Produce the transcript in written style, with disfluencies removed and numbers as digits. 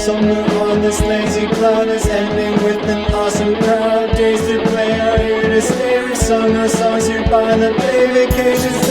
Summer on this lazy cloud is ending with an awesome crowd. Days to play are here to stay. We sung our songs here by the bay. Vacations